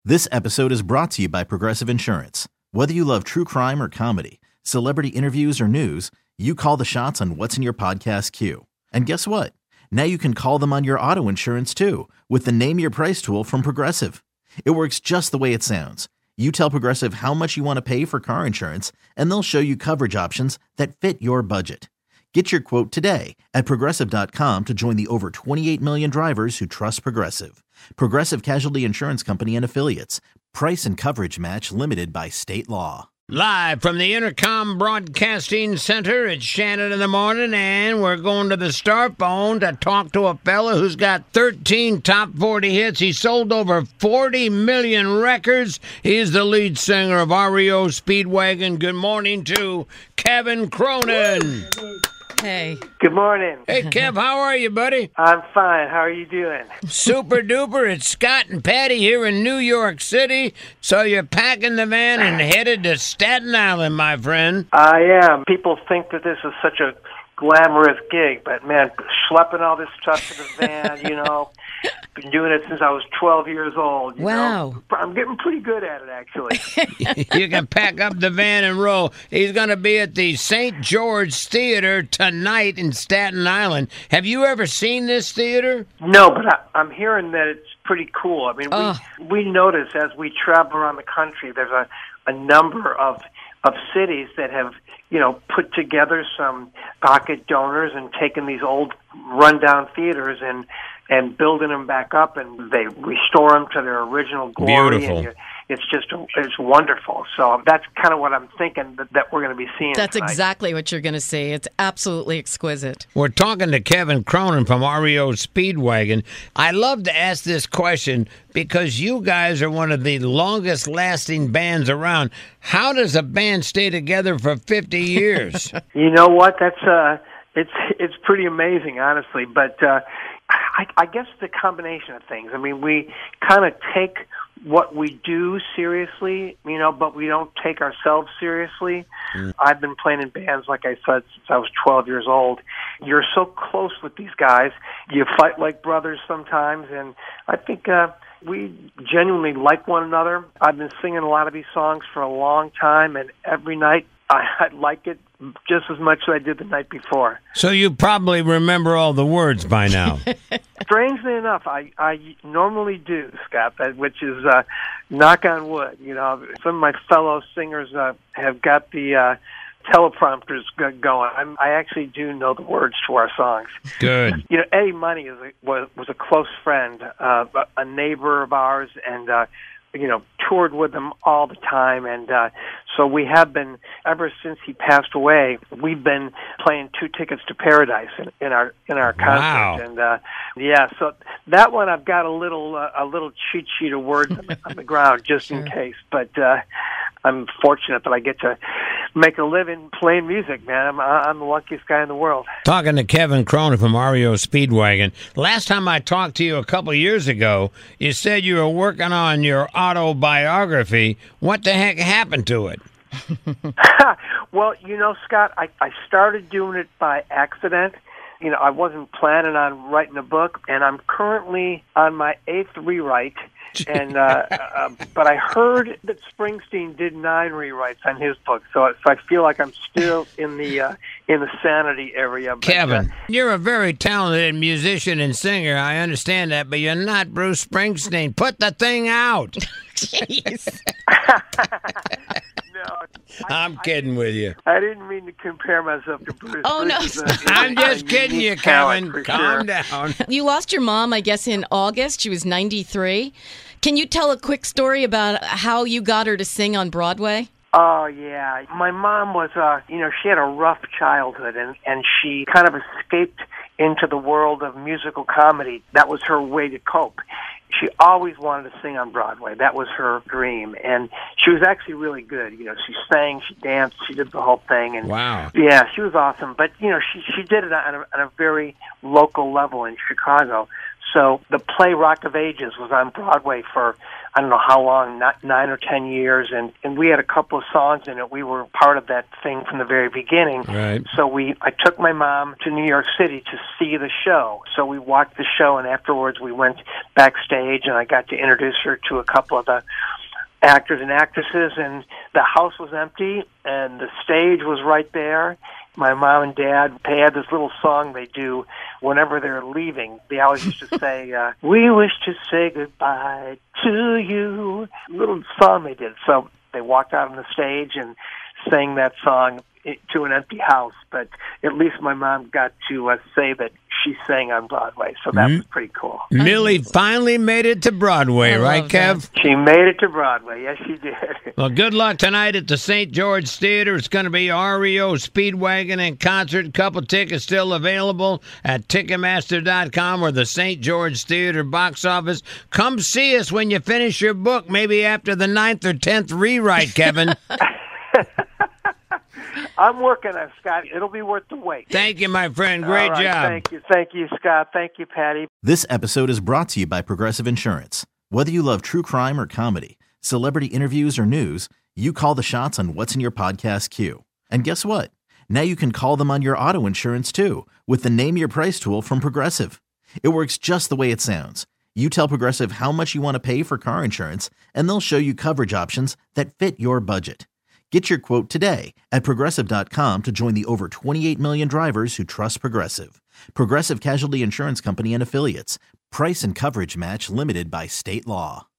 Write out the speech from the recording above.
This episode is brought to you by Progressive Insurance. Whether you love true crime or comedy, celebrity interviews or news, you call the shots on what's in your podcast queue. And guess what? Now you can call them on your auto insurance too with the Name Your Price tool from Progressive. It works just the way it sounds. You tell Progressive how much you want to pay for car insurance, and they'll show you coverage options that fit your budget. Get your quote today at Progressive.com to join the over 28 million drivers who trust Progressive. Progressive Casualty Insurance Company and Affiliates. Price and coverage match limited by state law. Live from the Intercom Broadcasting Center, it's Shannon in the morning, and we're going to the Star Phone to talk to a fella who's got 13 top 40 hits. He sold over 40 million records. He's the lead singer of REO Speedwagon. Good morning to Kevin Cronin. Hey. Good morning. Hey, Kev, how are you, buddy? I'm fine. How are you doing? Super duper. It's Scott and Patty here in New York City. So you're packing the van and headed to Staten Island, my friend. I am. People think that this is such a glamorous gig, but man, schlepping all this stuff to the van, been doing it since I was 12 years old. Wow. I'm getting pretty good at it, actually. You can pack up the van and roll. He's going to be at the St. George Theater tonight in Staten Island. Have you ever seen this theater? No, but I'm hearing that it's pretty cool. I mean, we notice as we travel around the country, there's a number of cities that have, put together some pocket donors and taken these old rundown theaters and building them back up, and they restore them to their original glory. Beautiful. And it's wonderful. So that's kind of what I'm thinking that we're going to be seeing. That's tonight. exactly what you're going to see. It's absolutely exquisite. We're talking to Kevin Cronin from REO Speedwagon. I love to ask this question because you guys are one of the longest lasting bands around. How does a band stay together for 50 years? You know what? That's it's pretty amazing, honestly. But I guess the combination of things. I mean, we kind of take what we do seriously, but we don't take ourselves seriously. I've been playing in bands, like I said, since I was 12 years old. You're so close with these guys. You fight like brothers sometimes, and I think we genuinely like one another. I've been singing a lot of these songs for a long time, and every night I like it just as much as I did the night before. So you probably remember all the words by now. Strangely enough, I normally do, Scott, which is knock on wood. Some of my fellow singers have got the teleprompters going. I actually do know the words to our songs. Good. Eddie Money was a close friend, a neighbor of ours, and toured with him all the time, and so we have been, ever since he passed away, we've been playing Two Tickets to Paradise in our concert. Wow. And so that one I've got a little cheat sheet of words on the ground just in case, but I'm fortunate that I get to make a living playing music, man. I'm the luckiest guy in the world. Talking to Kevin Cronin from REO Speedwagon. Last time I talked to you a couple years ago, you said you were working on your autobiography. What the heck happened to it? Well, Scott, I started doing it by accident. I wasn't planning on writing a book, and I'm currently on my 8th rewrite. And but I heard that Springsteen did 9 rewrites on his book, so I feel like I'm still in the sanity area. But, Kevin, you're a very talented musician and singer. I understand that, but you're not Bruce Springsteen. Put the thing out. Jeez. No, I'm kidding with you. I didn't mean to compare myself to Bruce. Oh, no. I'm just kidding you, Kevin. Calm sure. down. You lost your mom, I guess, in August. She was 93. Can you tell a quick story about how you got her to sing on Broadway? Oh, yeah. My mom was, she had a rough childhood, and she kind of escaped into the world of musical comedy. That was her way to cope. She always wanted to sing on Broadway. That was her dream. And she was actually really good. She sang, she danced, she did the whole thing. And wow. Yeah, she was awesome. But, she did it on a very local level in Chicago. So the play Rock of Ages was on Broadway for, I don't know how long, 9 or 10 years, and we had a couple of songs in it. We were part of that thing from the very beginning. Right. So I took my mom to New York City to see the show. So we watched the show, and afterwards we went backstage, and I got to introduce her to a couple of the actors and actresses, and the house was empty, and the stage was right there. My mom and dad, they had this little song they do whenever they're leaving. They always used to say, we wish to say goodbye to you. Little song they did. So they walked out on the stage and sang that song to an empty house. But at least my mom got to say that she sang on Broadway. So that was pretty cool. Millie finally made it to Broadway, right, Kev? She made it to Broadway. Yes, she did. Well, good luck tonight at the St. George Theater. It's going to be REO Speedwagon and concert. Couple tickets still available at Ticketmaster.com or the St. George Theater box office. Come see us when you finish your book, maybe after the 9th or 10th rewrite, Kevin. I'm working on it, Scott. It'll be worth the wait. Thank you, my friend. Great job. Thank you, Scott. Thank you, Patty. This episode is brought to you by Progressive Insurance. Whether you love true crime or comedy, celebrity interviews or news, you call the shots on what's in your podcast queue. And guess what? Now you can call them on your auto insurance too with the Name Your Price tool from Progressive. It works just the way it sounds. You tell Progressive how much you want to pay for car insurance, and they'll show you coverage options that fit your budget. Get your quote today at Progressive.com to join the over 28 million drivers who trust Progressive. Progressive Casualty Insurance Company and Affiliates. Price and coverage match limited by state law.